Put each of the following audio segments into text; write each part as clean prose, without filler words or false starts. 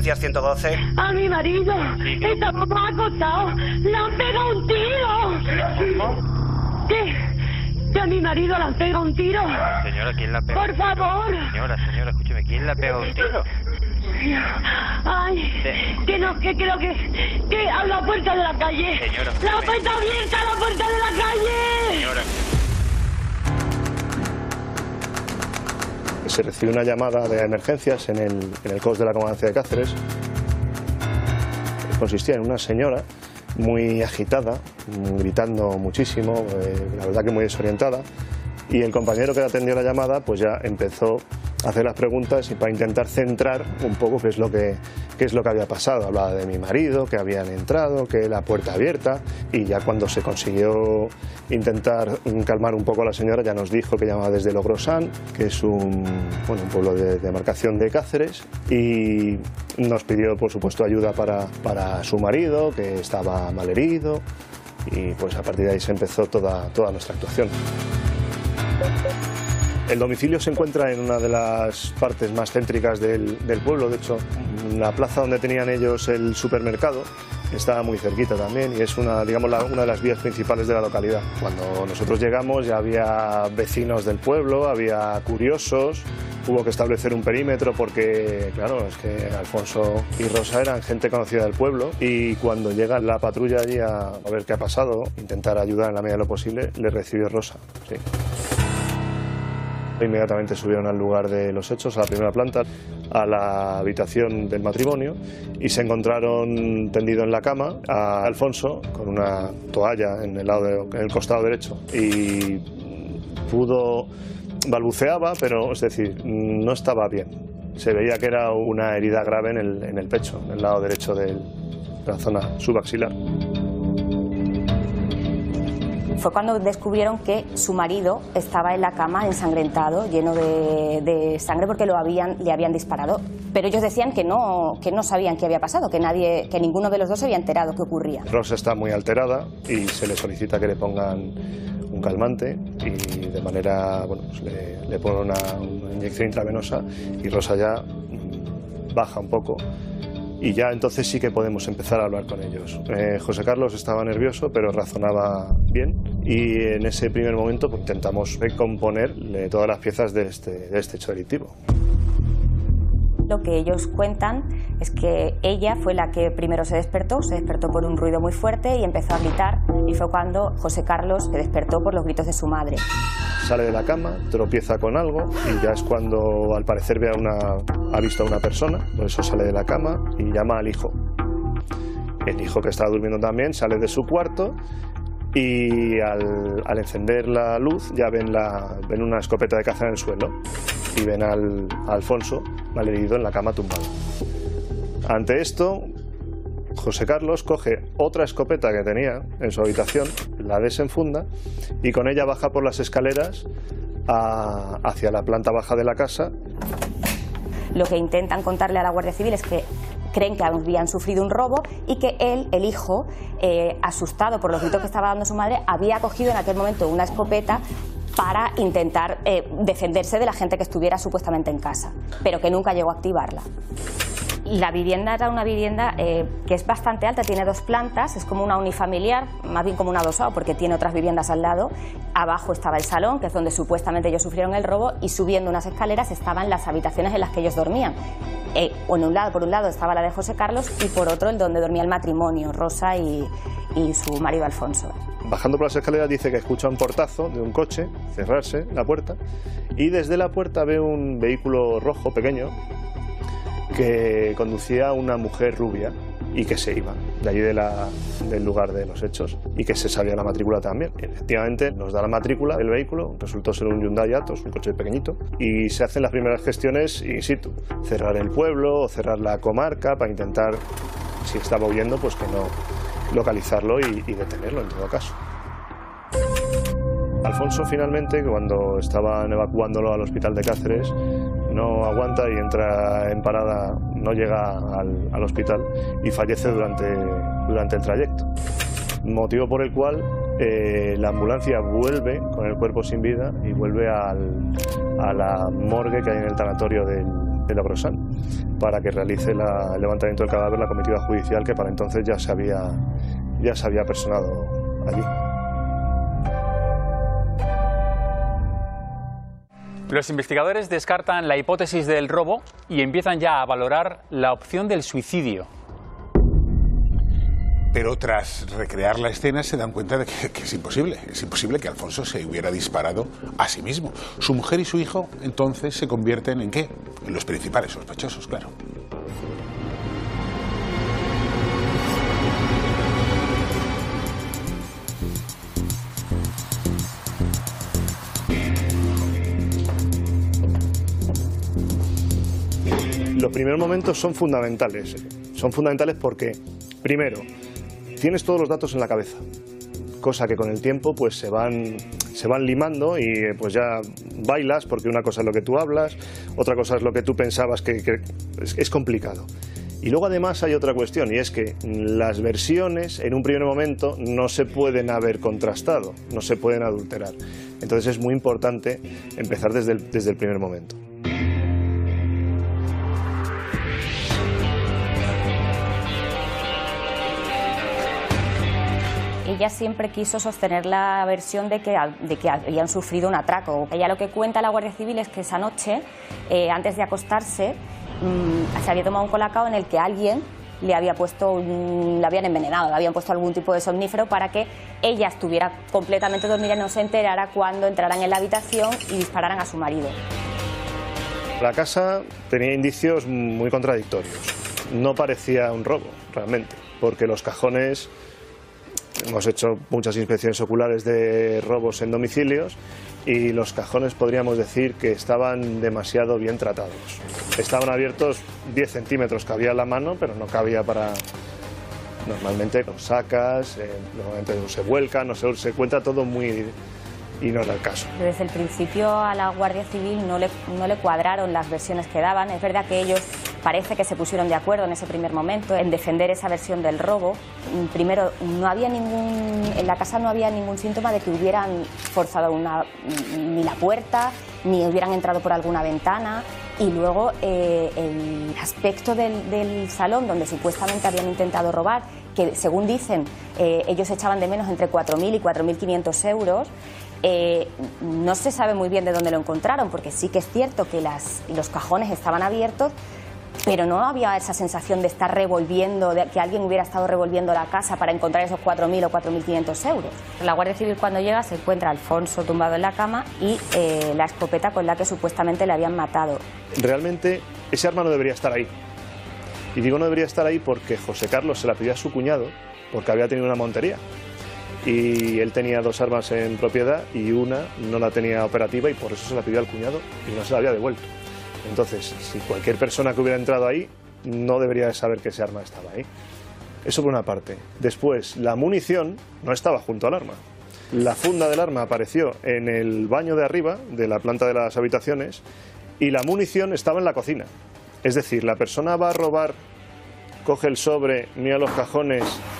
Emergencias 112. A mi marido. Estamos acostados. Le han pegado un tiro. ¿Qué? A mi marido le han pegado un tiro. Señora, ¿quién la pega? Por favor. Señora, escúcheme, ¿quién la pega un tiro? Ay, que no, que creo que a la puerta de la calle. Señora, la puerta abierta, la puerta de la calle. Señora. Se recibió una llamada de emergencias en el COS de la Comandancia de Cáceres. Consistía en una señora muy agitada, gritando muchísimo, la verdad que muy desorientada, y el compañero que atendió la llamada pues ya empezó a hacer las preguntas y para intentar centrar un poco qué es lo que había pasado. Hablaba de mi marido, que habían entrado, que la puerta abierta, y ya cuando se consiguió intentar calmar un poco a la señora ya nos dijo que llamaba desde Logrosán, que es un pueblo de demarcación de Cáceres, y nos pidió por supuesto ayuda para su marido, que estaba malherido, y pues a partir de ahí se empezó toda nuestra actuación. El domicilio se encuentra en una de las partes más céntricas del pueblo. De hecho, la plaza donde tenían ellos el supermercado está muy cerquita también y es una de las vías principales de la localidad. Cuando nosotros llegamos ya había vecinos del pueblo, había curiosos, hubo que establecer un perímetro porque, claro, es que Alfonso y Rosa eran gente conocida del pueblo, y cuando llega la patrulla allí a ver qué ha pasado, intentar ayudar en la medida de lo posible, le recibió Rosa. Sí. Inmediatamente subieron al lugar de los hechos, a la primera planta, a la habitación del matrimonio, y se encontraron tendido en la cama a Alfonso con una toalla en el costado derecho, y balbuceaba, pero es decir, no estaba bien. Se veía que era una herida grave en el pecho, en el lado derecho de la zona subaxilar. Fue cuando descubrieron que su marido estaba en la cama ensangrentado, lleno de sangre, porque le habían disparado. Pero ellos decían que no sabían qué había pasado, que ninguno de los dos se había enterado qué ocurría. Rosa está muy alterada y se le solicita que le pongan un calmante, y de manera, pues le ponen una inyección intravenosa, y Rosa ya baja un poco. Y ya entonces sí que podemos empezar a hablar con ellos. José Carlos estaba nervioso, pero razonaba bien, y en ese primer momento pues, intentamos recomponer todas las piezas de este hecho delictivo. Lo que ellos cuentan es que ella fue la que primero se despertó por un ruido muy fuerte y empezó a gritar, y fue cuando José Carlos se despertó por los gritos de su madre. Sale de la cama, tropieza con algo, y ya es cuando al parecer ha visto a una persona, por eso sale de la cama y llama al hijo. El hijo, que estaba durmiendo también, sale de su cuarto, y al encender la luz ya ven una escopeta de caza en el suelo y ven a Alfonso malherido en la cama tumbado. Ante esto, José Carlos coge otra escopeta que tenía en su habitación, la desenfunda y con ella baja por las escaleras hacia la planta baja de la casa. Lo que intentan contarle a la Guardia Civil es que creen que habían sufrido un robo y que él, el hijo, asustado por los gritos que estaba dando su madre, había cogido en aquel momento una escopeta para intentar defenderse de la gente que estuviera supuestamente en casa, pero que nunca llegó a activarla. La vivienda era una vivienda que es bastante alta, tiene 2 plantas, es como una unifamiliar, más bien como un adosado, porque tiene otras viviendas al lado. Abajo estaba el salón, que es donde supuestamente ellos sufrieron el robo, y subiendo unas escaleras estaban las habitaciones en las que ellos dormían. Por un lado estaba la de José Carlos, y por otro el donde dormía el matrimonio, Rosa y su marido Alfonso. Bajando por las escaleras dice que escucha un portazo de un coche cerrarse la puerta, y desde la puerta ve un vehículo rojo pequeño que conducía a una mujer rubia y que se iba de allí del lugar de los hechos, y que se sabía la matrícula también. Efectivamente nos da la matrícula del vehículo, resultó ser un Hyundai Atos, un coche pequeñito, y se hacen las primeras gestiones in situ, cerrar el pueblo o cerrar la comarca para intentar, si estaba huyendo, pues que no localizarlo y detenerlo en todo caso. Alfonso finalmente, cuando estaban evacuándolo al hospital de Cáceres, no aguanta y entra en parada, no llega al hospital y fallece durante el trayecto. Motivo por el cual la ambulancia vuelve con el cuerpo sin vida y vuelve a la morgue que hay en el tanatorio de Logrosán. para que realice el levantamiento del cadáver la comitiva judicial, que para entonces ya se había personado allí. Los investigadores descartan la hipótesis del robo y empiezan ya a valorar la opción del suicidio. Pero tras recrear la escena se dan cuenta de que es imposible. Es imposible que Alfonso se hubiera disparado a sí mismo. Su mujer y su hijo entonces se convierten ¿en qué? En los principales sospechosos, claro. Los primeros momentos son fundamentales. Son fundamentales porque, primero, tienes todos los datos en la cabeza, cosa que con el tiempo pues se van limando y pues ya bailas, porque una cosa es lo que tú hablas, otra cosa es lo que tú pensabas que es complicado. Y luego además hay otra cuestión, y es que las versiones en un primer momento no se pueden haber contrastado, no se pueden adulterar. Entonces es muy importante empezar desde el primer momento. Ella siempre quiso sostener la versión de que habían sufrido un atraco. Ella lo que cuenta a la Guardia Civil es que esa noche, antes de acostarse, se había tomado un colacao en el que alguien le habían envenenado, le habían puesto algún tipo de somnífero para que ella estuviera completamente dormida y no se enterara cuando entraran en la habitación y dispararan a su marido. La casa tenía indicios muy contradictorios. No parecía un robo, realmente, porque los cajones... Hemos hecho muchas inspecciones oculares de robos en domicilios y los cajones podríamos decir que estaban demasiado bien tratados. Estaban abiertos 10 centímetros, cabía la mano, pero no cabía para... Normalmente los sacas, normalmente se vuelcan, se cuenta todo muy... y no era el caso. Desde el principio a la Guardia Civil no le cuadraron las versiones que daban. Es verdad que ellos parece que se pusieron de acuerdo en ese primer momento en defender esa versión del robo. Primero, en la casa no había ningún síntoma de que hubieran forzado ni la puerta, ni hubieran entrado por alguna ventana. Y luego el aspecto del salón donde supuestamente habían intentado robar, que según dicen ellos echaban de menos entre 4.000 y 4.500 euros. No se sabe muy bien de dónde lo encontraron, porque sí que es cierto que los cajones estaban abiertos, pero no había esa sensación de estar revolviendo, de que alguien hubiera estado revolviendo la casa para encontrar esos 4.000 o 4.500 euros. La Guardia Civil, cuando llega, se encuentra a Alfonso tumbado en la cama y la escopeta con la que supuestamente le habían matado. Realmente ese arma no debería estar ahí. Y digo no debería estar ahí porque José Carlos se la pidió a su cuñado porque había tenido una montería. Y él tenía 2 armas en propiedad y una no la tenía operativa y por eso se la pidió al cuñado y no se la había devuelto. Entonces, si cualquier persona que hubiera entrado ahí no debería saber que ese arma estaba ahí. Eso por una parte. Después, la munición no estaba junto al arma. La funda del arma apareció en el baño de arriba de la planta de las habitaciones y la munición estaba en la cocina. Es decir, la persona va a robar, coge el sobre, mira los cajones,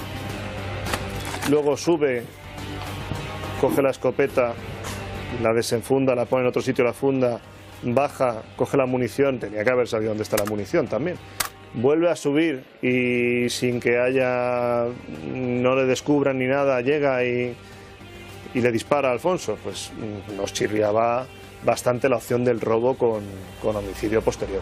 luego sube, coge la escopeta, la desenfunda, la pone en otro sitio la funda, baja, coge la munición, tenía que haber sabido dónde está la munición también. Vuelve a subir y sin que no le descubran ni nada, llega y le dispara a Alfonso. Pues nos chirriaba bastante la opción del robo con homicidio posterior.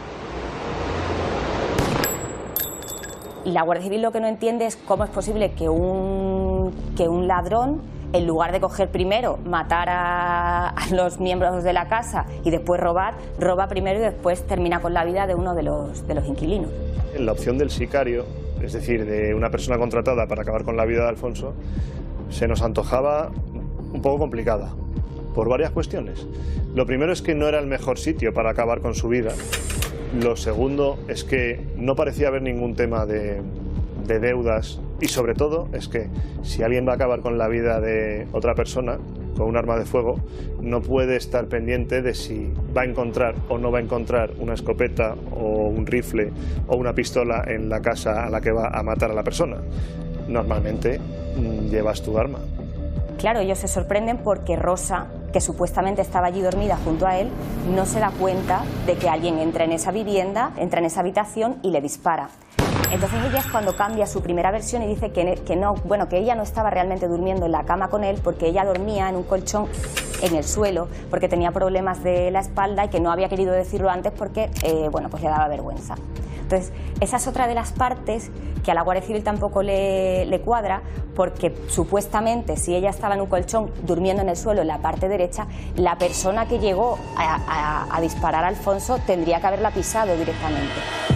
Y la Guardia Civil lo que no entiende es cómo es posible que un ladrón, en lugar de coger primero, matar a los miembros de la casa y después roba primero y después termina con la vida de uno de los inquilinos. La opción del sicario, es decir, de una persona contratada para acabar con la vida de Alfonso, se nos antojaba un poco complicada, por varias cuestiones. Lo primero es que no era el mejor sitio para acabar con su vida. Lo segundo es que no parecía haber ningún tema de deudas y sobre todo es que si alguien va a acabar con la vida de otra persona con un arma de fuego no puede estar pendiente de si va a encontrar o no va a encontrar una escopeta o un rifle o una pistola en la casa a la que va a matar a la persona. Normalmente llevas tu arma claro, ellos se sorprenden porque Rosa, que supuestamente estaba allí dormida junto a él, no se da cuenta de que alguien entra en esa vivienda, entra en esa habitación y le dispara. Entonces ella es cuando cambia su primera versión y dice que no, bueno, que ella no estaba realmente durmiendo en la cama con él porque ella dormía en un colchón en el suelo porque tenía problemas de la espalda y que no había querido decirlo antes porque, bueno, pues le daba vergüenza. Entonces, esa es otra de las partes que a la Guardia Civil tampoco le cuadra, porque supuestamente si ella estaba en un colchón durmiendo en el suelo en la parte derecha, la persona que llegó a disparar a Alfonso tendría que haberla pisado directamente.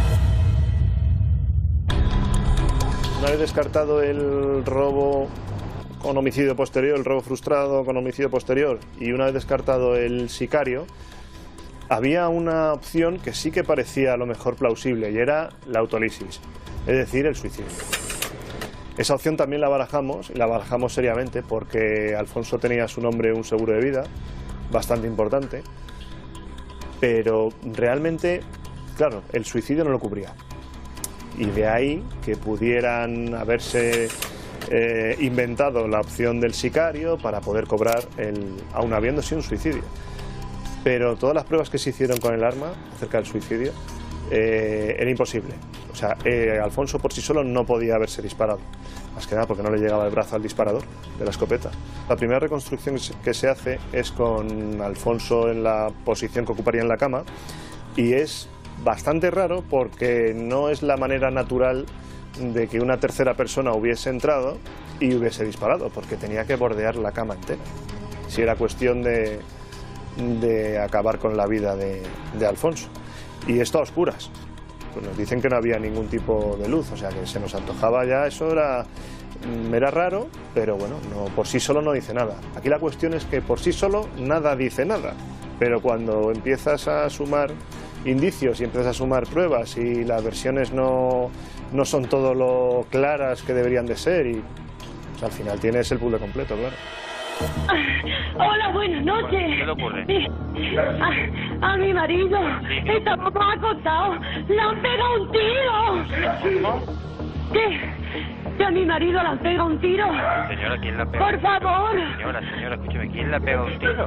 Una vez descartado el robo con homicidio posterior, el robo frustrado con homicidio posterior, y una vez descartado el sicario, había una opción que sí que parecía a lo mejor plausible, y era la autolisis, es decir, el suicidio. Esa opción también la barajamos, y la barajamos seriamente, porque Alfonso tenía a su nombre un seguro de vida bastante importante, pero realmente, claro, el suicidio no lo cubría. Y de ahí que pudieran haberse inventado la opción del sicario para poder cobrar, aun habiéndose un suicidio. Pero todas las pruebas que se hicieron con el arma acerca del suicidio era imposible. O sea, Alfonso por sí solo no podía haberse disparado, más que nada porque no le llegaba el brazo al disparador de la escopeta. La primera reconstrucción que se hace es con Alfonso en la posición que ocuparía en la cama, y es bastante raro porque no es la manera natural de que una tercera persona hubiese entrado y hubiese disparado, porque tenía que bordear la cama entera. Si era cuestión de acabar con la vida de Alfonso. Y esto a oscuras. Pues nos dicen que no había ningún tipo de luz, o sea que se nos antojaba ya, eso era raro, pero bueno, no, por sí solo no dice nada. Aquí la cuestión es que por sí solo nada dice nada, pero cuando empiezas a sumar indicios y empiezas a sumar pruebas y las versiones no son todo lo claras que deberían de ser, y pues, al final tienes el puzzle completo, claro. Hola, buenas noches. ¿Qué le ocurre? A mi marido estamos acostados. Le han pegado un tiro. ¿Cómo? Que a mi marido le han pegado un tiro. Señora, ¿quién la pega? Por favor. Señora, escúcheme, ¿quién la pega un tiro?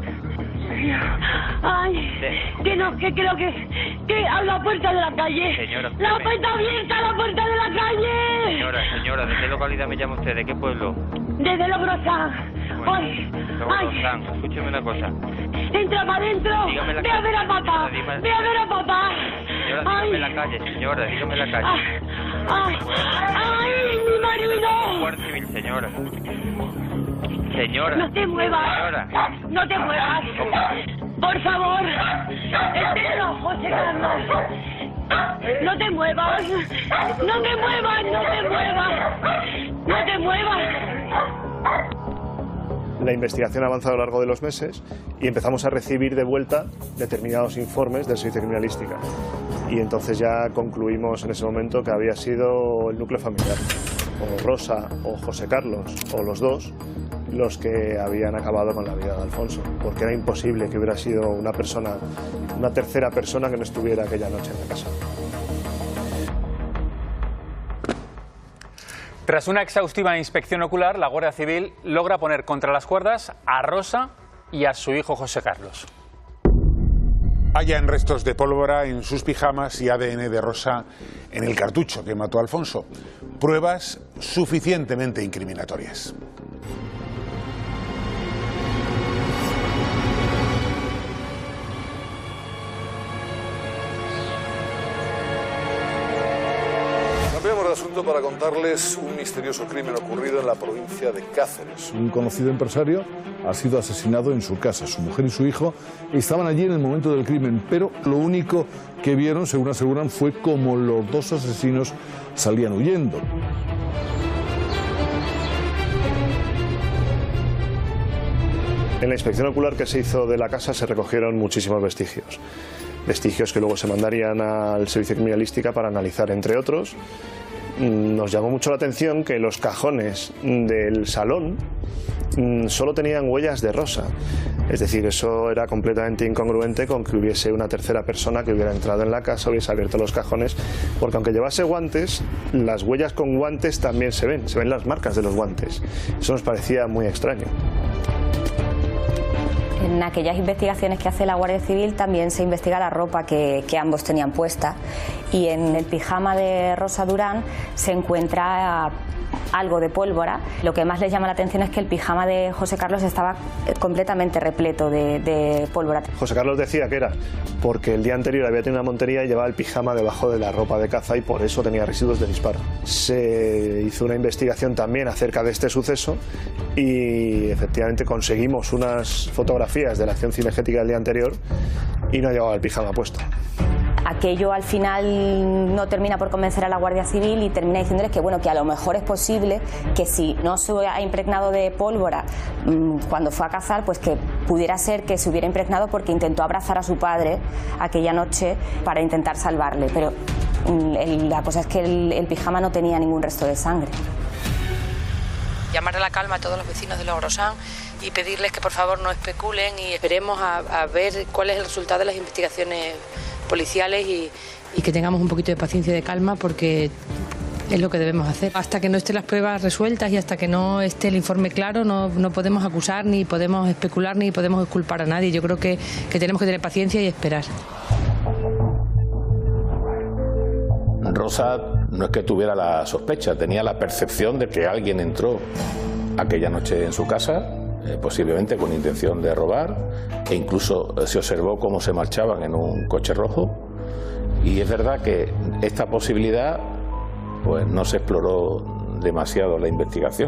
Ay, que no, que creo que a la puerta de la calle. Señora, la puerta abierta, la puerta de la calle. Señora, ¿de qué localidad me llama usted? ¿De qué pueblo? Desde Logrosán. Ay, Logrosán. Escúcheme una cosa. Entra para adentro. Ve a ver a papá. Ve a ver a papá. Señora, dígame la calle, señora, dígame la calle. Ay, mi marido. Guardia Civil, señora. Señora. No te muevas. Señora. No te muevas. Por favor. Espera, José Carlos. No te muevas. No te muevas, no te muevas. No te muevas. La investigación ha avanzado a lo largo de los meses y empezamos a recibir de vuelta determinados informes del Servicio de Criminalística. Y entonces ya concluimos en ese momento que había sido el núcleo familiar, o Rosa o José Carlos, o los dos, los que habían acabado con la vida de Alfonso, porque era imposible que hubiera sido una tercera persona que no estuviera aquella noche en la casa. Tras una exhaustiva inspección ocular, la Guardia Civil logra poner contra las cuerdas a Rosa y a su hijo José Carlos. Hallan restos de pólvora en sus pijamas y ADN de Rosa en el cartucho que mató a Alfonso. Pruebas suficientemente incriminatorias. Cambiamos de asunto para contarles un misterioso crimen ocurrido en la provincia de Cáceres. Un conocido empresario ha sido asesinado en su casa. Su mujer y su hijo estaban allí en el momento del crimen, pero lo único que vieron, según aseguran, fue cómo los dos asesinos salían huyendo. En la inspección ocular que se hizo de la casa se recogieron muchísimos vestigios. Vestigios que luego se mandarían al Servicio de Criminalística para analizar, entre otros. Nos llamó mucho la atención que los cajones del salón solo tenían huellas de Rosa. Es decir, eso era completamente incongruente con que hubiese una tercera persona que hubiera entrado en la casa, hubiese abierto los cajones, porque aunque llevase guantes, las huellas con guantes también se ven las marcas de los guantes. Eso nos parecía muy extraño. En aquellas investigaciones que hace la Guardia Civil también se investiga la ropa que ambos tenían puesta, y en el pijama de Rosa Durán se encuentra algo de pólvora. Lo que más les llama la atención es que el pijama de José Carlos estaba completamente repleto de pólvora. José Carlos decía que era porque el día anterior había tenido una montería y llevaba el pijama debajo de la ropa de caza y por eso tenía residuos de disparo. Se hizo una investigación también acerca de este suceso y efectivamente conseguimos unas fotografías de la acción cinegética del día anterior y no llevaba el pijama puesto. Aquello al final no termina por convencer a la Guardia Civil y termina diciéndoles que bueno, que a lo mejor es posible que si no se ha impregnado de pólvora cuando fue a cazar, pues que pudiera ser que se hubiera impregnado porque intentó abrazar a su padre aquella noche para intentar salvarle, pero la cosa es que el pijama no tenía ningún resto de sangre. Llamar a la calma a todos los vecinos de Logrosán y pedirles que por favor no especulen y esperemos a ver cuál es el resultado de las investigaciones policiales y que tengamos un poquito de paciencia y de calma porque es lo que debemos hacer. Hasta que no estén las pruebas resueltas y hasta que no esté el informe claro no podemos acusar, ni podemos especular, ni podemos culpar a nadie. Yo creo que tenemos que tener paciencia y esperar. Rosa no es que tuviera la sospecha, tenía la percepción de que alguien entró aquella noche en su casa, posiblemente con intención de robar, e incluso se observó cómo se marchaban en un coche rojo. Y es verdad que esta posibilidad pues no se exploró demasiado en la investigación.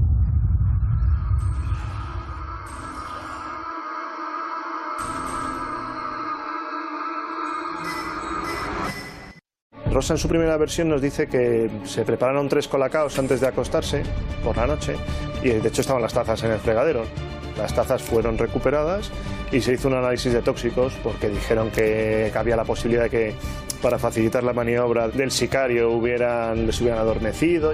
Rosa en su primera versión nos dice que se prepararon 3 colacaos antes de acostarse por la noche y de hecho estaban las tazas en el fregadero. Las tazas fueron recuperadas y se hizo un análisis de tóxicos porque dijeron que había la posibilidad de que para facilitar la maniobra del sicario les hubieran adormecido.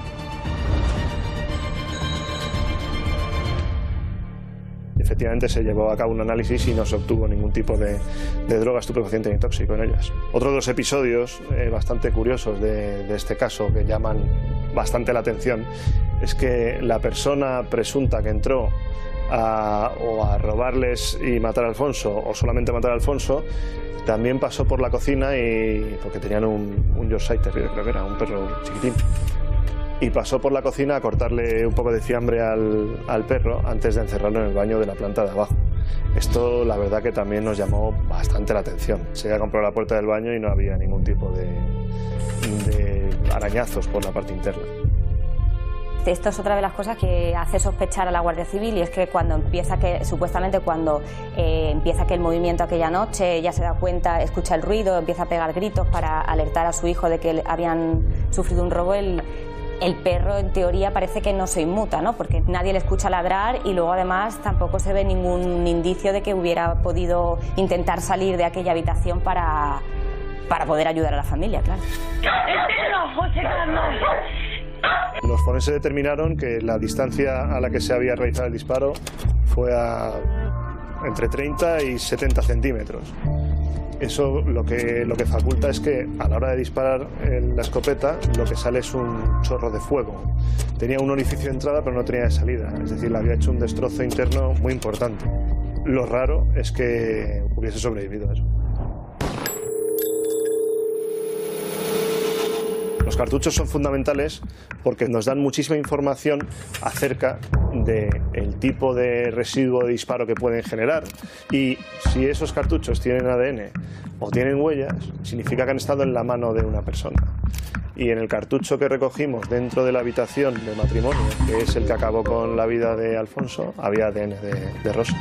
Efectivamente se llevó a cabo un análisis y no se obtuvo ningún tipo de droga, estupefaciente ni tóxico en ellas. Otro de los episodios bastante curiosos de este caso que llaman bastante la atención es que la persona presunta que entró a robarles y matar a Alfonso o solamente matar a Alfonso también pasó por la cocina porque tenían un Yorkshire Terrier, creo que era un perro chiquitín. Y pasó por la cocina a cortarle un poco de fiambre al perro antes de encerrarlo en el baño de la planta de abajo. Esto la verdad que también nos llamó bastante la atención. Se había comprado la puerta del baño y no había ningún tipo de arañazos por la parte interna. Esto es otra de las cosas que hace sospechar a la Guardia Civil y es que supuestamente cuando empieza el movimiento aquella noche, ella se da cuenta, escucha el ruido, empieza a pegar gritos para alertar a su hijo de que habían sufrido un robo. El perro, en teoría, parece que no se inmuta, ¿no? Porque nadie le escucha ladrar y luego, además, tampoco se ve ningún indicio de que hubiera podido intentar salir de aquella habitación para poder ayudar a la familia, claro. ¡El perro, José Carlos! Los forenses determinaron que la distancia a la que se había realizado el disparo fue entre 30 y 70 centímetros. Eso lo que faculta es que a la hora de disparar en la escopeta lo que sale es un chorro de fuego. Tenía un orificio de entrada pero no tenía de salida, es decir, le había hecho un destrozo interno muy importante. Lo raro es que hubiese sobrevivido a eso. Los cartuchos son fundamentales porque nos dan muchísima información acerca del tipo de residuo de disparo que pueden generar y si esos cartuchos tienen ADN o tienen huellas, significa que han estado en la mano de una persona. Y en el cartucho que recogimos dentro de la habitación de matrimonio, que es el que acabó con la vida de Alfonso, había ADN de Rosa.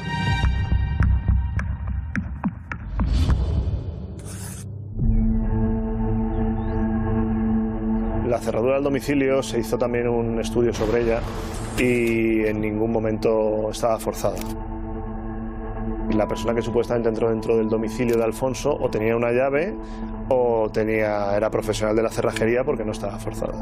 La cerradura del domicilio se hizo también un estudio sobre ella y en ningún momento estaba forzada. La persona que supuestamente entró dentro del domicilio de Alfonso o tenía una llave o era profesional de la cerrajería porque no estaba forzada.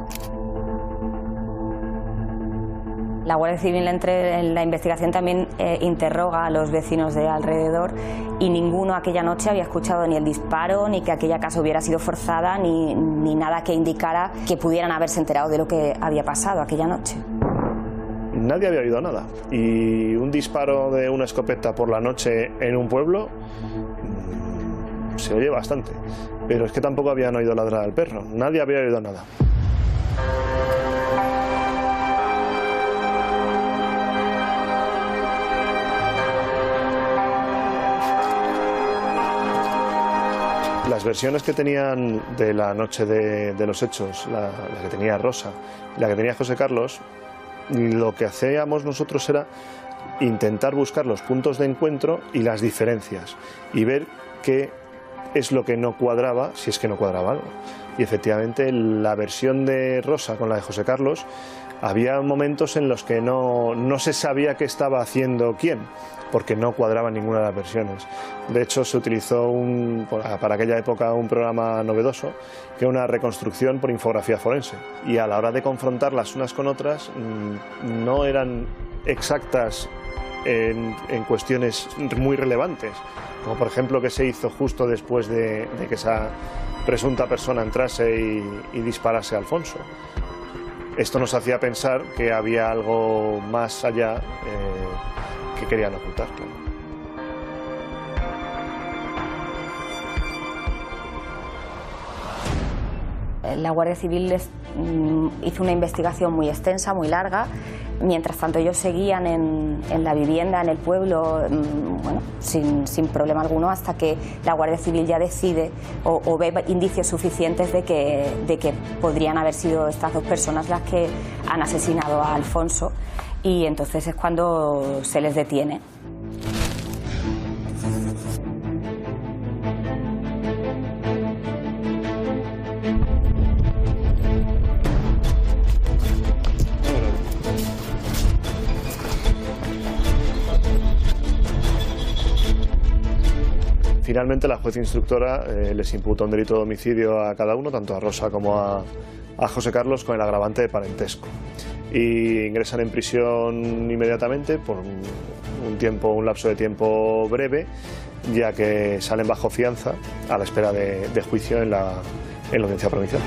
La Guardia Civil en la investigación también interroga a los vecinos de alrededor y ninguno aquella noche había escuchado ni el disparo, ni que aquella casa hubiera sido forzada, ni nada que indicara que pudieran haberse enterado de lo que había pasado aquella noche. nadie había oído nada. Y un disparo de una escopeta por la noche en un pueblo se oye bastante. Pero es que tampoco habían oído ladrar al perro, nadie había oído nada. Las versiones que tenían de la noche de los hechos, la que tenía Rosa y la que tenía José Carlos, lo que hacíamos nosotros era intentar buscar los puntos de encuentro y las diferencias y ver qué es lo que no cuadraba, si es que no cuadraba algo. Y efectivamente la versión de Rosa con la de José Carlos, había momentos en los que no se sabía qué estaba haciendo quién, porque no cuadraba ninguna de las versiones. De hecho, se utilizó para aquella época un programa novedoso, que era una reconstrucción por infografía forense. Y a la hora de confrontarlas unas con otras, no eran exactas en cuestiones muy relevantes, como por ejemplo que se hizo justo después de que esa presunta persona entrase y disparase a Alfonso. Esto nos hacía pensar que había algo más allá que querían ocultar, claro. La Guardia Civil hizo una investigación muy extensa, muy larga. Mientras tanto ellos seguían en la vivienda, en el pueblo, bueno, sin problema alguno, hasta que la Guardia Civil ya decide o ve indicios suficientes de que podrían haber sido estas dos personas las que han asesinado a Alfonso, y entonces es cuando se les detiene. Finalmente la juez instructora les imputó un delito de homicidio a cada uno, tanto a Rosa como a José Carlos, con el agravante de parentesco. Y ingresan en prisión inmediatamente por un lapso de tiempo breve, ya que salen bajo fianza a la espera de juicio en la audiencia provincial.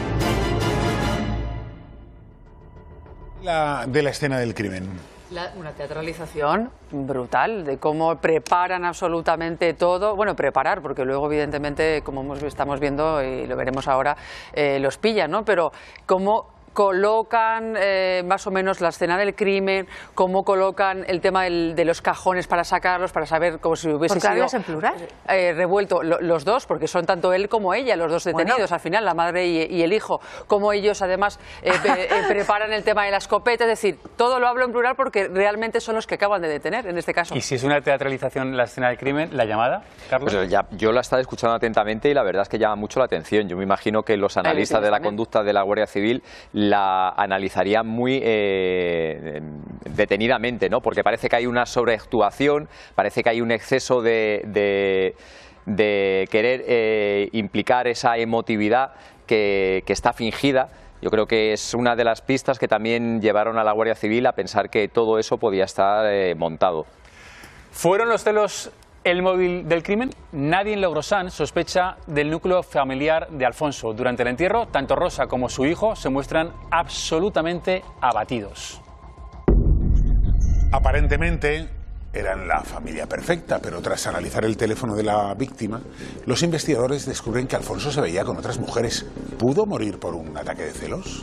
De la escena del crimen. Una teatralización brutal de cómo preparan absolutamente todo. Bueno, preparar, porque luego evidentemente, como estamos viendo y lo veremos ahora, los pillan, ¿no? Pero cómo colocan más o menos la escena del crimen, cómo colocan el tema de los cajones para sacarlos, para saber como si hubiese sido en plural? Revuelto los dos, porque son tanto él como ella, los dos detenidos, bueno, al final, la madre y el hijo, como ellos además preparan el tema de la escopeta, es decir, todo lo hablo en plural porque realmente son los que acaban de detener en este caso. ¿Y si es una teatralización la escena del crimen, la llamada, Carlos? Pues yo la estaba escuchando atentamente y la verdad es que llama mucho la atención. Yo me imagino que los analistas de la conducta de la Guardia Civil la analizarían muy detenidamente, ¿no? Porque parece que hay una sobreactuación, parece que hay un exceso de querer implicar esa emotividad que está fingida. Yo creo que es una de las pistas que también llevaron a la Guardia Civil a pensar que todo eso podía estar montado. ¿Fueron los celos el móvil del crimen? Nadie en Logrosán sospecha del núcleo familiar de Alfonso. Durante el entierro, tanto Rosa como su hijo se muestran absolutamente abatidos. Aparentemente eran la familia perfecta, pero tras analizar el teléfono de la víctima, los investigadores descubren que Alfonso se veía con otras mujeres. ¿Pudo morir por un ataque de celos?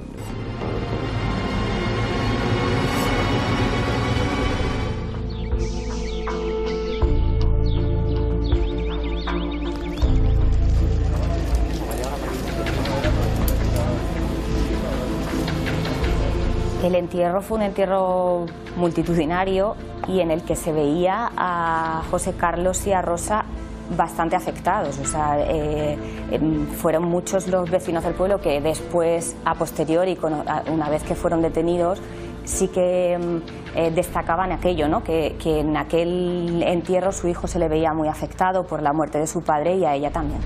El entierro fue un entierro multitudinario y en el que se veía a José Carlos y a Rosa bastante afectados. O sea, fueron muchos los vecinos del pueblo que después, a posteriori, una vez que fueron detenidos, sí que destacaban aquello, ¿no? Que en aquel entierro su hijo se le veía muy afectado por la muerte de su padre y a ella también.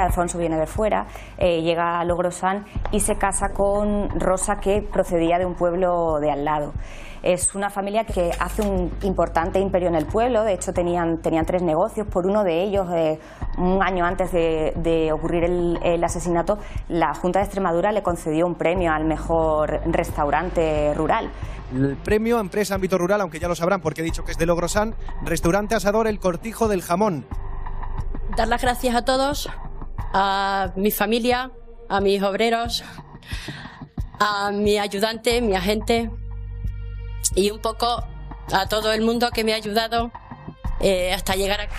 Alfonso viene de fuera, llega a Logrosán y se casa con Rosa, que procedía de un pueblo de al lado. Es una familia que hace un importante imperio en el pueblo. De hecho tenían 3 negocios. Por uno de ellos, un año antes de ocurrir el asesinato, la Junta de Extremadura le concedió un premio al mejor restaurante rural. El premio Empresa Ámbito Rural, aunque ya lo sabrán porque he dicho que es de Logrosán, restaurante asador El Cortijo del Jamón. Dar las gracias a todos, a mi familia, a mis obreros, a mi ayudante, mi agente, y un poco a todo el mundo que me ha ayudado hasta llegar aquí.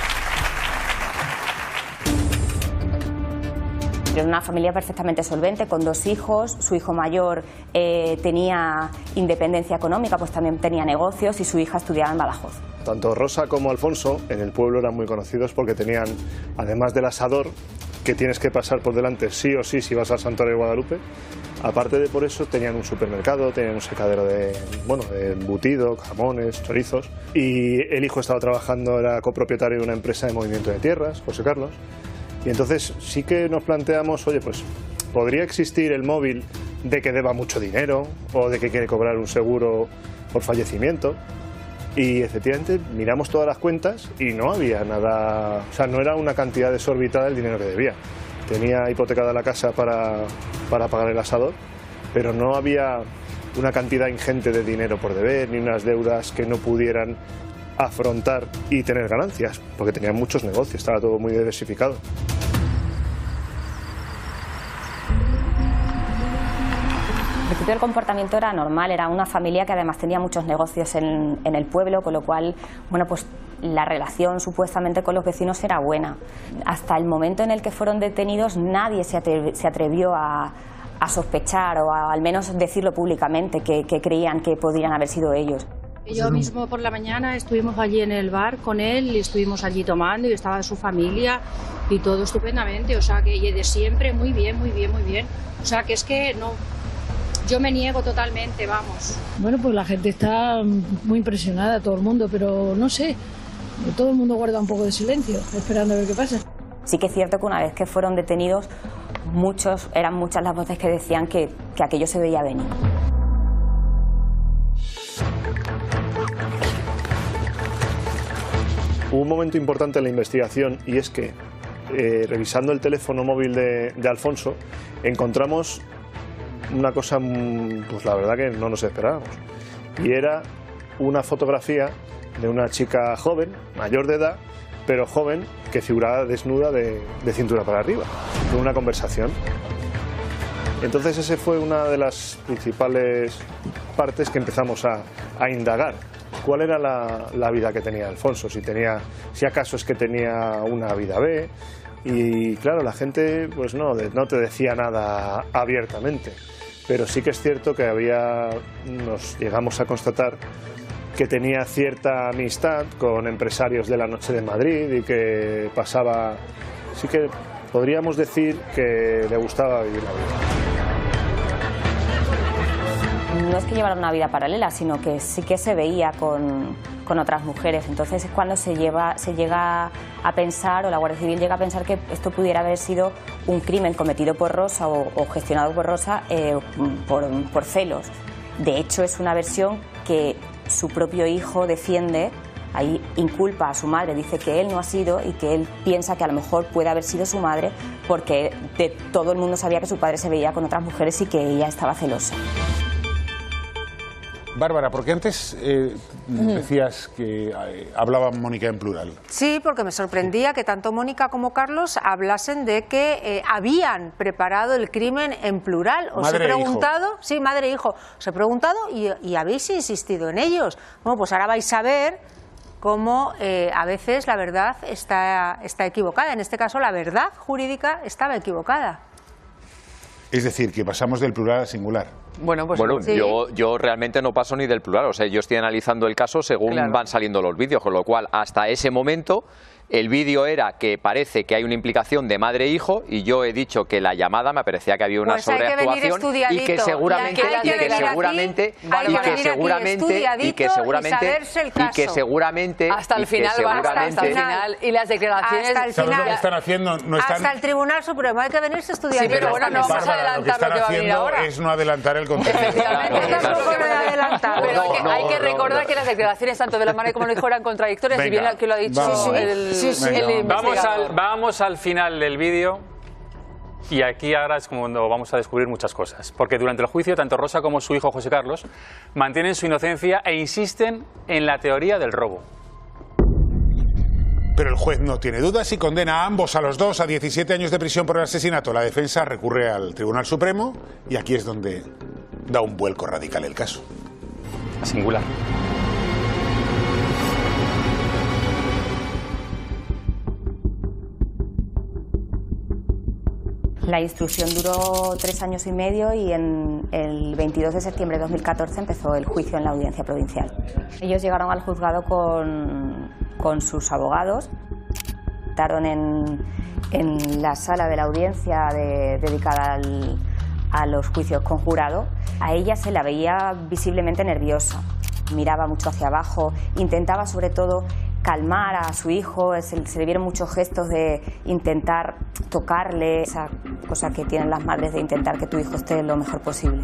Era una familia perfectamente solvente, con 2 hijos. Su hijo mayor tenía independencia económica, pues también tenía negocios, y su hija estudiaba en Badajoz. Tanto Rosa como Alfonso en el pueblo eran muy conocidos porque tenían, además del asador, que tienes que pasar por delante sí o sí si vas al Santuario de Guadalupe, aparte de por eso tenían un supermercado, tenían un secadero de embutido, jamones, chorizos, y el hijo estaba trabajando, era copropietario de una empresa de movimiento de tierras, José Carlos, y entonces sí que nos planteamos, oye, pues podría existir el móvil de que deba mucho dinero o de que quiere cobrar un seguro por fallecimiento. Y efectivamente miramos todas las cuentas y no había nada, o sea, no era una cantidad desorbitada el dinero que debía. Tenía hipotecada la casa para pagar el asador, pero no había una cantidad ingente de dinero por deber, ni unas deudas que no pudieran afrontar y tener ganancias, porque tenían muchos negocios, estaba todo muy diversificado. Al principio el comportamiento era normal, era una familia que además tenía muchos negocios en el pueblo, con lo cual, bueno, pues la relación supuestamente con los vecinos era buena. Hasta el momento en el que fueron detenidos nadie se atrevió a sospechar o al menos decirlo públicamente que creían que podrían haber sido ellos. Yo mismo por la mañana estuvimos allí en el bar con él y estuvimos allí tomando y estaba su familia y todo estupendamente, o sea que y de siempre muy bien, muy bien, muy bien. O sea que es que no, yo me niego totalmente, vamos. Bueno, pues la gente está muy impresionada, todo el mundo, pero no sé, todo el mundo guarda un poco de silencio, esperando a ver qué pasa. Sí que es cierto que una vez que fueron detenidos, eran muchas las voces que decían que aquello se veía venir. Hubo un momento importante en la investigación y es que, revisando el teléfono móvil de Alfonso, encontramos una cosa, pues la verdad que no nos esperábamos. Y era una fotografía de una chica joven, mayor de edad, pero joven, que figuraba desnuda de cintura para arriba, con una conversación. Entonces esa fue una de las principales partes que empezamos a indagar. ¿Cuál era la vida que tenía Alfonso? Si acaso es que tenía una vida B. Y claro, la gente pues no te decía nada abiertamente. Pero sí que es cierto que nos llegamos a constatar que tenía cierta amistad con empresarios de la noche de Madrid y que pasaba, sí que podríamos decir que le gustaba vivir la vida. No es que llevara una vida paralela, sino que sí que se veía con otras mujeres. Entonces es cuando se llega a pensar, o la Guardia Civil llega a pensar, que esto pudiera haber sido un crimen cometido por Rosa o gestionado por Rosa por celos. De hecho, es una versión que su propio hijo defiende. Ahí inculpa a su madre, dice que él no ha sido y que él piensa que a lo mejor puede haber sido su madre, porque todo el mundo sabía que su padre se veía con otras mujeres y que ella estaba celosa. Bárbara, porque antes decías que hablaba Mónica en plural. Sí, porque me sorprendía que tanto Mónica como Carlos hablasen de que habían preparado el crimen en plural. Os he preguntado, sí, madre e hijo, os he preguntado y habéis insistido en ellos. Bueno, pues ahora vais a ver cómo a veces la verdad está equivocada. En este caso, la verdad jurídica estaba equivocada. Es decir, que pasamos del plural al singular. Bueno, sí. yo realmente no paso ni del plural, o sea, yo estoy analizando el caso según van saliendo los vídeos, con lo cual hasta ese momento El vídeo era que parece que hay una implicación de madre e hijo y yo he dicho que la llamada me parecía que había una sobreactuación y que seguramente hasta el final y las declaraciones hasta el final, lo que están haciendo? No están... Hasta el Tribunal Supremo hay que venirse estudiando. Sí, pero bueno, no vamos a adelantar lo que va a venir ahora. Es no adelantar el contenido. Pero hay que recordar que las declaraciones tanto de la madre como del hijo eran contradictorias y bien que lo ha dicho el investigador. Vamos al final del vídeo y aquí ahora es cuando vamos a descubrir muchas cosas. Porque durante el juicio tanto Rosa como su hijo José Carlos mantienen su inocencia e insisten en la teoría del robo. Pero el juez no tiene dudas y condena a ambos, a los dos, a 17 años de prisión por el asesinato. La defensa recurre al Tribunal Supremo y aquí es donde da un vuelco radical el caso. Singular. La instrucción duró 3 años y medio y en el 22 de septiembre de 2014 empezó el juicio en la audiencia provincial. Ellos llegaron al juzgado con sus abogados, estaron en la sala de la audiencia dedicada a los juicios con jurado. A ella se la veía visiblemente nerviosa, miraba mucho hacia abajo, intentaba sobre todo calmar a su hijo, se le vieron muchos gestos de intentar tocarle, esa cosa que tienen las madres de intentar que tu hijo esté lo mejor posible.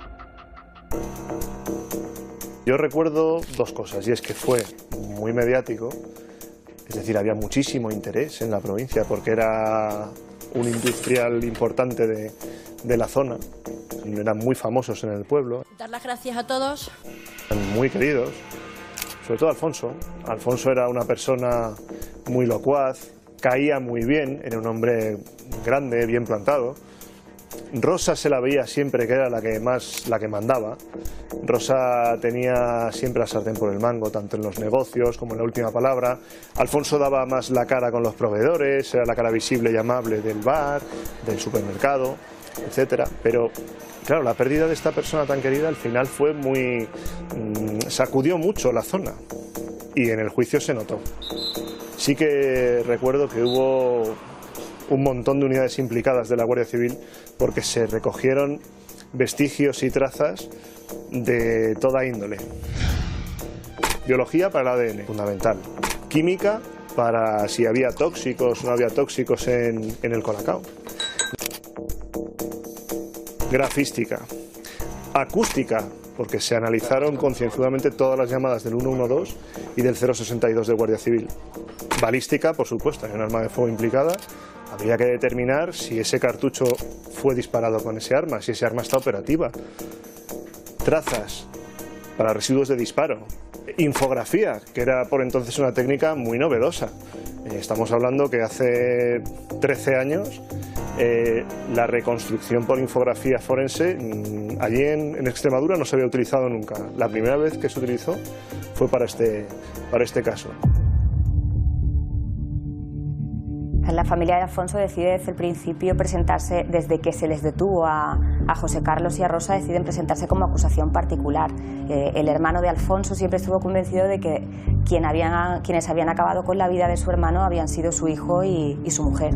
Yo recuerdo 2 cosas, y es que fue muy mediático, es decir, había muchísimo interés en la provincia porque era un industrial importante de la zona, y eran muy famosos en el pueblo. Dar las gracias a todos. Eran muy queridos. Sobre todo Alfonso. Alfonso era una persona muy locuaz, caía muy bien, era un hombre grande, bien plantado. Rosa se la veía siempre que era la que mandaba. Rosa tenía siempre la sartén por el mango, tanto en los negocios como en la última palabra. Alfonso daba más la cara con los proveedores, era la cara visible y amable del bar, del supermercado, etcétera. Pero claro, la pérdida de esta persona tan querida al final fue muy... sacudió mucho la zona y en el juicio se notó. Sí que recuerdo que hubo un montón de unidades implicadas de la Guardia Civil porque se recogieron vestigios y trazas de toda índole. Biología para el ADN, fundamental. Química para si había tóxicos o no había tóxicos en el colacao. Grafística, acústica, porque se analizaron concienzudamente todas las llamadas del 112 y del 062 de Guardia Civil. Balística, por supuesto, hay un arma de fuego implicada, habría que determinar si ese cartucho fue disparado con ese arma, si ese arma está operativa. Trazas para residuos de disparo. Infografía, que era por entonces una técnica muy novedosa. Estamos hablando que hace 13 años la reconstrucción por infografía forense allí en Extremadura no se había utilizado nunca. La primera vez que se utilizó fue para este caso. La familia de Alfonso decide desde el principio presentarse, desde que se les detuvo a José Carlos y a Rosa, deciden presentarse como acusación particular. El hermano de Alfonso siempre estuvo convencido de que quienes habían acabado con la vida de su hermano habían sido su hijo y su mujer.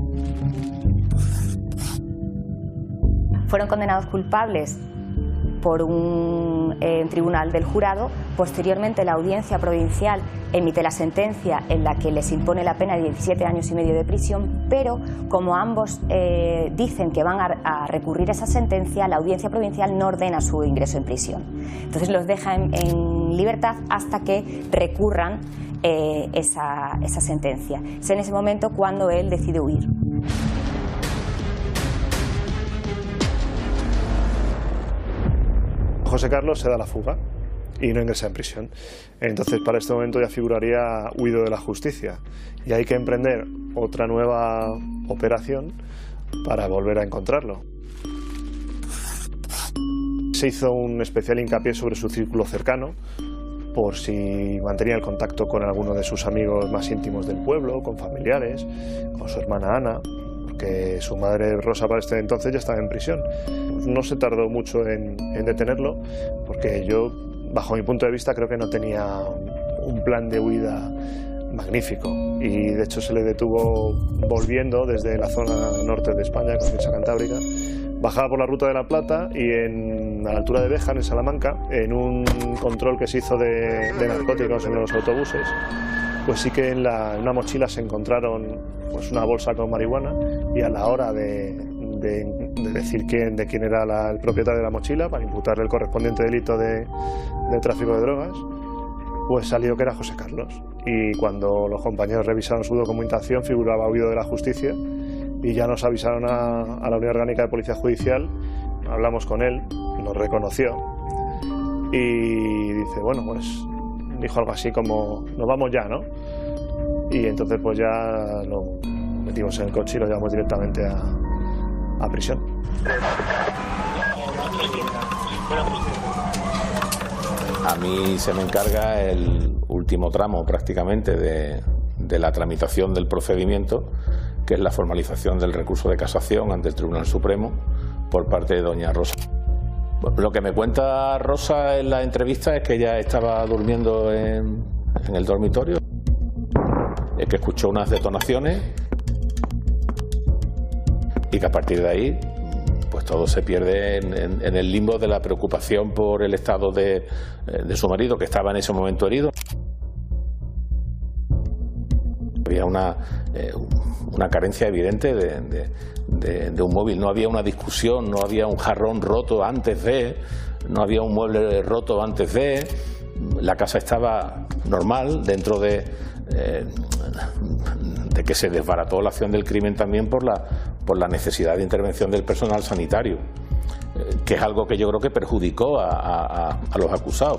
Fueron condenados culpables por un tribunal del jurado. Posteriormente la audiencia provincial emite la sentencia en la que les impone la pena de 17 años y medio de prisión, pero como ambos dicen que van a recurrir a esa sentencia, la audiencia provincial no ordena su ingreso en prisión. Entonces los deja en libertad hasta que recurran esa sentencia. Es en ese momento cuando él decide huir. José Carlos se da la fuga y no ingresa en prisión. Entonces, para este momento ya figuraría huido de la justicia y hay que emprender otra nueva operación para volver a encontrarlo. Se hizo un especial hincapié sobre su círculo cercano, por si mantenía el contacto con alguno de sus amigos más íntimos del pueblo, con familiares, con su hermana Ana, porque su madre Rosa para este entonces ya estaba en prisión. No se tardó mucho en detenerlo, porque yo, bajo mi punto de vista, creo que no tenía un plan de huida magnífico, y de hecho se le detuvo volviendo desde la zona norte de España, conciencia cantábrica. Bajaba por la ruta de la Plata y a la altura de Béjar, en Salamanca, en un control que se hizo de narcóticos en los autobuses, pues sí que en una mochila se encontraron pues una bolsa con marihuana, y a la hora de decir de quién era el propietario de la mochila, para imputarle el correspondiente delito de tráfico de drogas, pues salió que era José Carlos. Y cuando los compañeros revisaron su documentación figuraba huido de la justicia, y ya nos avisaron a la Unidad Orgánica de Policía Judicial. Hablamos con él, nos reconoció y dice, bueno, pues dijo algo así como, nos vamos ya, ¿no? Y entonces pues ya lo metimos en el coche y lo llevamos directamente a prisión. A mí se me encarga el último tramo prácticamente de la tramitación del procedimiento, que es la formalización del recurso de casación ante el Tribunal Supremo por parte de doña Rosa. Lo que me cuenta Rosa en la entrevista es que ella estaba durmiendo en el dormitorio, es que escuchó unas detonaciones y que a partir de ahí pues todo se pierde en el limbo de la preocupación por el estado de su marido, que estaba en ese momento herido. Había una carencia evidente de un móvil, no había una discusión, no había un jarrón roto antes no había un mueble roto antes la casa estaba normal, dentro de que se desbarató la acción del crimen también por la necesidad de intervención del personal sanitario, que es algo que yo creo que perjudicó a los acusados.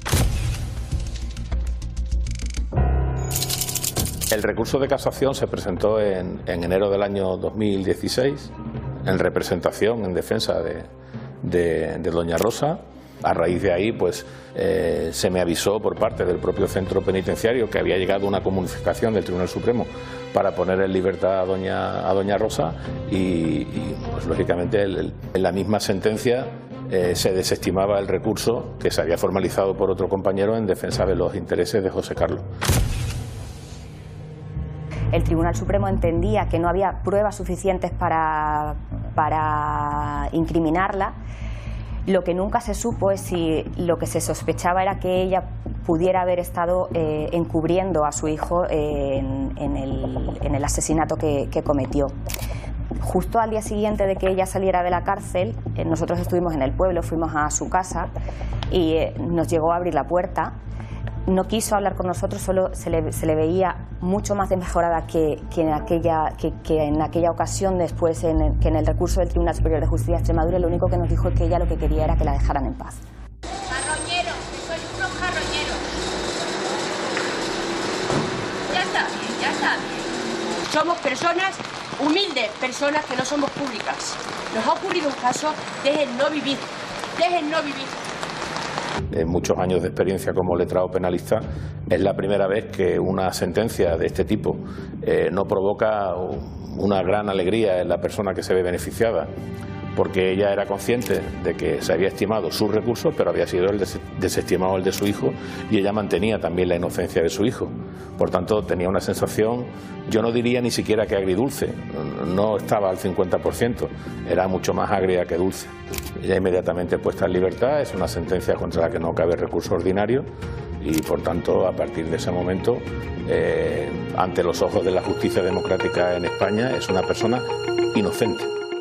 El recurso de casación se presentó en enero del año 2016 en representación, en defensa de doña Rosa. A raíz de ahí pues se me avisó por parte del propio centro penitenciario que había llegado una comunicación del Tribunal Supremo para poner en libertad a doña Rosa y pues lógicamente en la misma sentencia se desestimaba el recurso que se había formalizado por otro compañero en defensa de los intereses de José Carlos. El Tribunal Supremo entendía que no había pruebas suficientes para incriminarla. Lo que nunca se supo es si lo que se sospechaba era que ella pudiera haber estado encubriendo a su hijo en el asesinato que cometió. Justo al día siguiente de que ella saliera de la cárcel, nosotros estuvimos en el pueblo, fuimos a su casa y nos llegó a abrir la puerta. No quiso hablar con nosotros, solo se le veía mucho más desmejorada que en aquella ocasión, después que en el recurso del Tribunal Superior de Justicia de Extremadura. Lo único que nos dijo es que ella lo que quería era que la dejaran en paz. Jarroñeros, que sois unos jarroñeros. Ya está bien, ya está bien. Somos personas humildes, personas que no somos públicas. Nos ha ocurrido un caso, dejen no vivir, dejen no vivir. En muchos años de experiencia como letrado penalista, es la primera vez que una sentencia de este tipo no provoca una gran alegría en la persona que se ve beneficiada, porque ella era consciente de que se había estimado su recurso, pero había sido desestimado el de su hijo, y ella mantenía también la inocencia de su hijo. Por tanto, tenía una sensación, yo no diría ni siquiera que agridulce, no estaba al 50%, era mucho más agria que dulce. Ella inmediatamente puesta en libertad, es una sentencia contra la que no cabe recurso ordinario y por tanto a partir de ese momento, ante los ojos de la justicia democrática en España, es una persona inocente.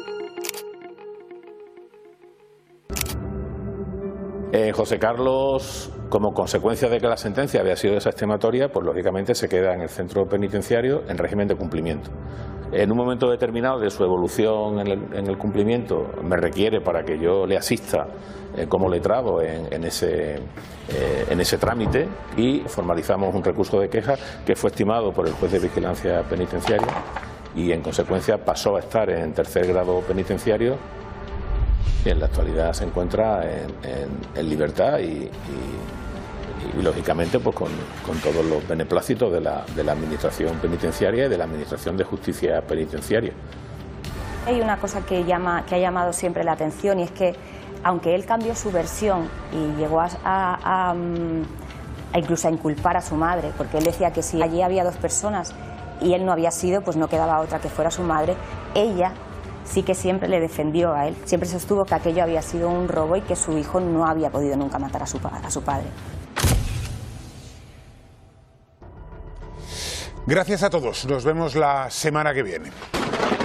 José Carlos, como consecuencia de que la sentencia había sido desestimatoria, pues lógicamente se queda en el centro penitenciario en régimen de cumplimiento. En un momento determinado de su evolución en el cumplimiento me requiere para que yo le asista como letrado en ese trámite y formalizamos un recurso de queja que fue estimado por el juez de vigilancia penitenciaria y en consecuencia pasó a estar en tercer grado penitenciario y en la actualidad se encuentra en libertad y lógicamente pues con todos los beneplácitos de la administración penitenciaria y de la administración de justicia penitenciaria. Hay una cosa que ha llamado siempre la atención, y es que aunque él cambió su versión y llegó a incluso a inculpar a su madre, porque él decía que si allí había 2 personas y él no había sido, pues no quedaba otra que fuera su madre. Ella sí que siempre le defendió a él, siempre sostuvo que aquello había sido un robo y que su hijo no había podido nunca matar a su padre. Gracias a todos, nos vemos la semana que viene.